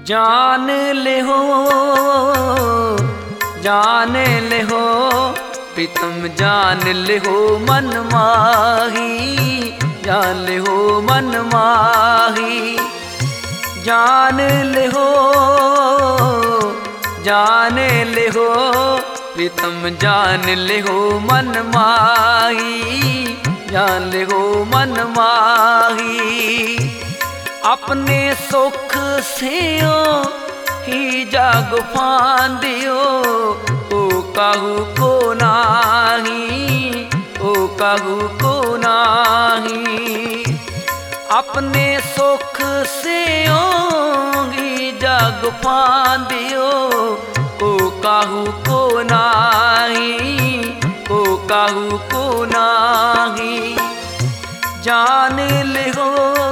जान ले हो प्रीतम जान ले हो मन माही, जान ले हो मन माही। जान ले हो प्रीतम जान ले हो मन माही, जान ले हो मन माही। अपने सुख से ही जाग फांदियो, ओ काहू को नाही, ओ काहू को नाही। अपने सुख से ही जाग फांदियो, ओ काहू को नाही, ओ काहू को नाही। जान ले हो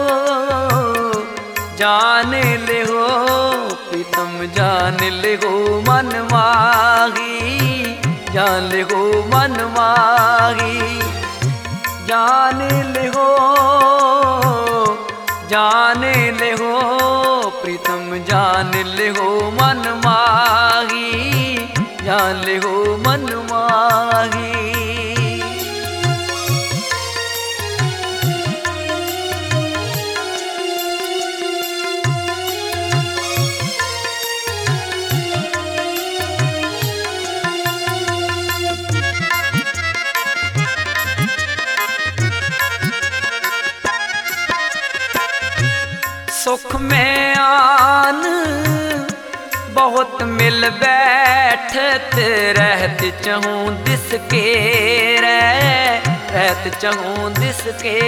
प्रीतम जान ले हो मन माही, जान ले हो मन माही। जान ले हो प्रीतम जान ले हो मन माही, जान ले हो मन माही। सुख में आन बहुत मिल बैठत, रहत चहूँ दिस के रहत चहूँ दिस के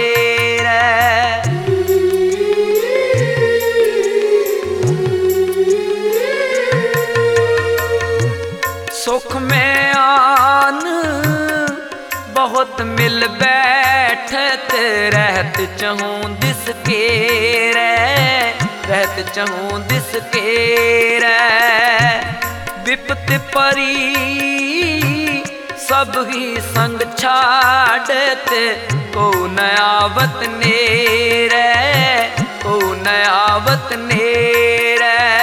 सुख में आन बहुत मिल बैठत, रहत चहूँ दिस के रहत चहूँ दिस के विपत परी सब ही संग छाड़त, को नयावत नेर को नयावत नेर।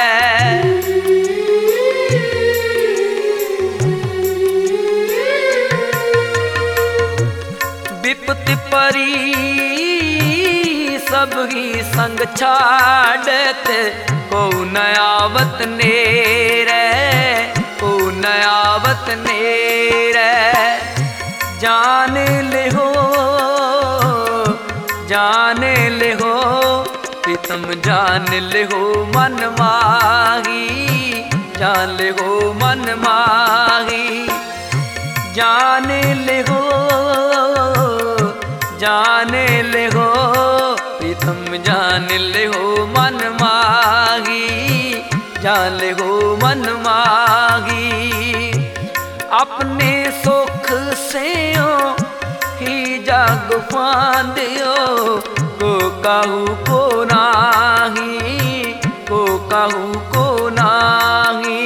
विपत परी सब ही संग छाड़त, को नयावत नेर को नयावत नेर। जान ले हो प्रीतम जान ले हो मन माही, जान ले हो मन माही। जान ले हो प्रीतम जान ले हो मन माही, जान ले हो मन माही। अपने सुख से ही जाग फांदियो, को काहू को नाही, को काहू को नाही।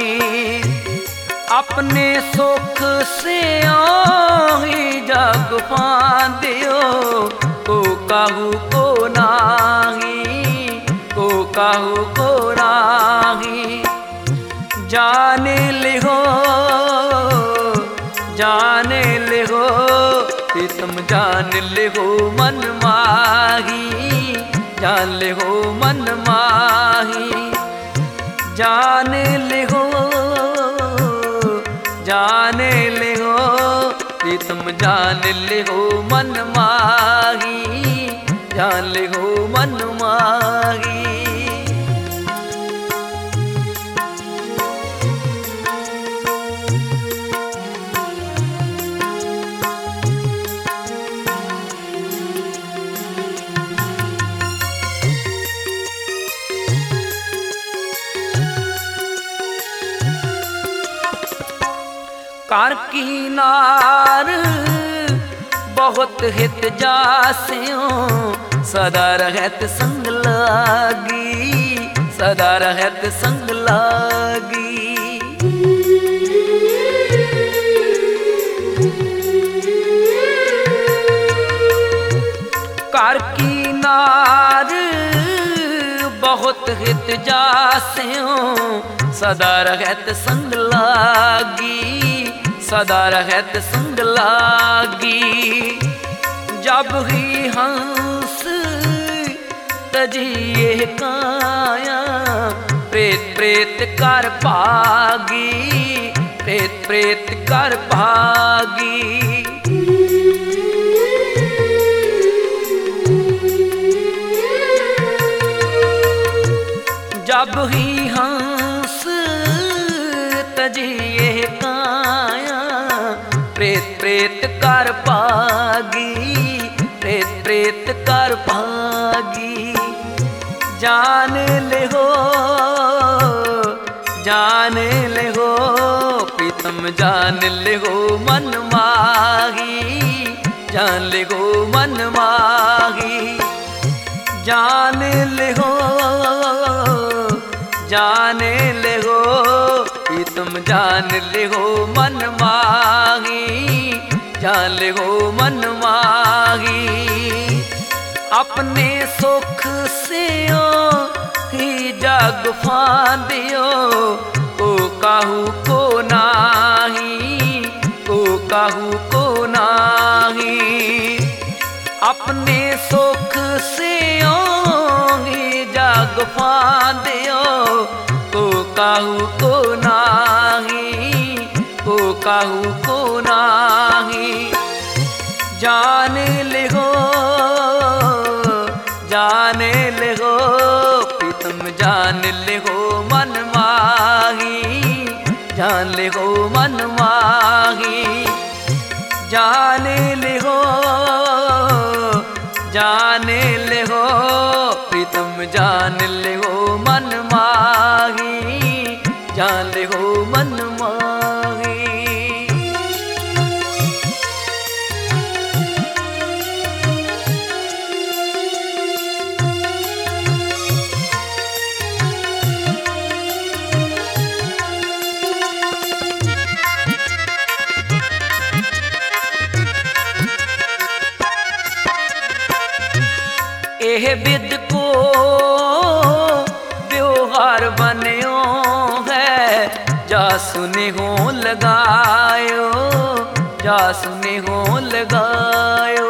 अपने सुख से ही जाग फांदियो, को काहू को नाही, को काहू को नाही। जान ले हो प्रीतम जान ले हो मन माही, जान ले हो मन माही। जान ले हो प्रीतम जान ले हो मन माही, जान ले हो मन माही। कार की नार बहुत हित जास्यों, सदा रहत संग लागी, सदा रहत संग लागी। कार की नार होत हित जास्यो सदा रहत संग लागी, सदा रहत संग लागी। जब ही हंस तजिए काया प्रेत प्रेत कर भागी, प्रेत प्रेत कर भागी। जब ही हंस तजिए काया प्रेत प्रेत कर भागी, प्रेत प्रेत कर भागी। जान ले हो, जान ले हो प्रीतम जान ले हो मन माही, जान ले हो मन माही। जान ले हो, जान ले हो प्रीतम जान ले हो मन माही, जान ले हो मन माही। अपने सुख से ही जग फांदियो को काहू को नाही, को काहू को नाही। अपने सुख से ही जग फांदियो को काहू को नाही, को काहू को नाही। जान ले हो, जान ले हो प्रीतम जान ले हो मन माही, जान ले हो मन माही। जान ले हो, जान ले हो प्रीतम जान ले हो मन माही, जान ले हो मन माही। एह विद को व्यवहार बन्यो है, जा सुने हो लगायो, जा सुने हो लगायो।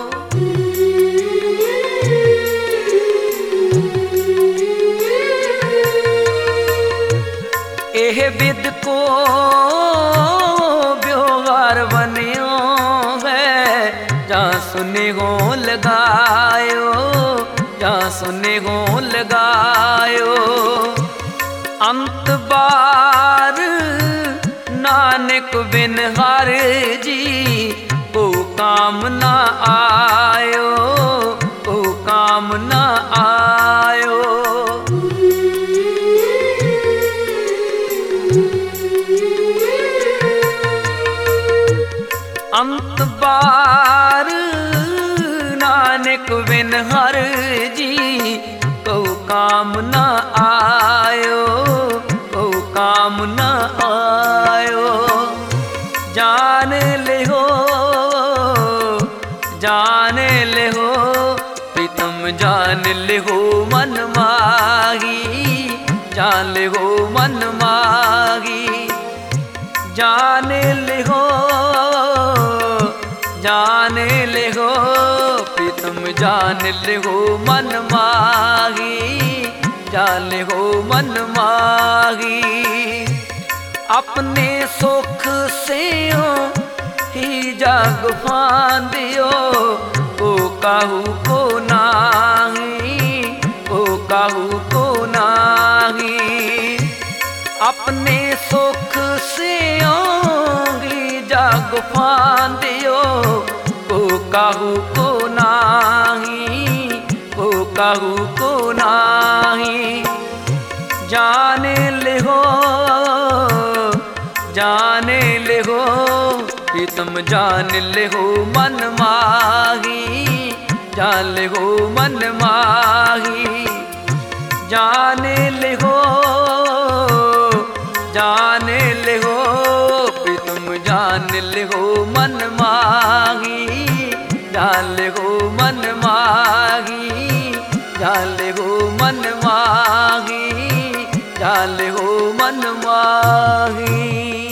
एह विद को व्यवहार बन्यो है, जा सुने हो लगायो, जा सुने हो लगायो। अंत बार नानक बिन हर जी को काम ना आयो, को काम ना आयो। अंत बार नानक बिन हर जी को काम न आयो, को काम न आयो। जान ले हो, जान ले हो प्रीतम जान ले हो मन माही, जान ले हो मन माही। जान ले हो, जान ले हो प्रीतम जान ले हो मन माही, जान ले हो मन माही। अपने सुख से ही जग फांदियो को काहू को नाही, को काहू को नाही। अपने सुख से ही जग फांदियो को काहू को नाही, को काहू को नाही। जान ले हो, जान ले हो प्रीतम जान ले हो मन माही, जान ले हो मन माही। जान ले हो, जान ले हो प्रीतम जान ले हो मन माही, जान ले हो मन माही, जान ले हो मन माही। जान ले हो मन माही।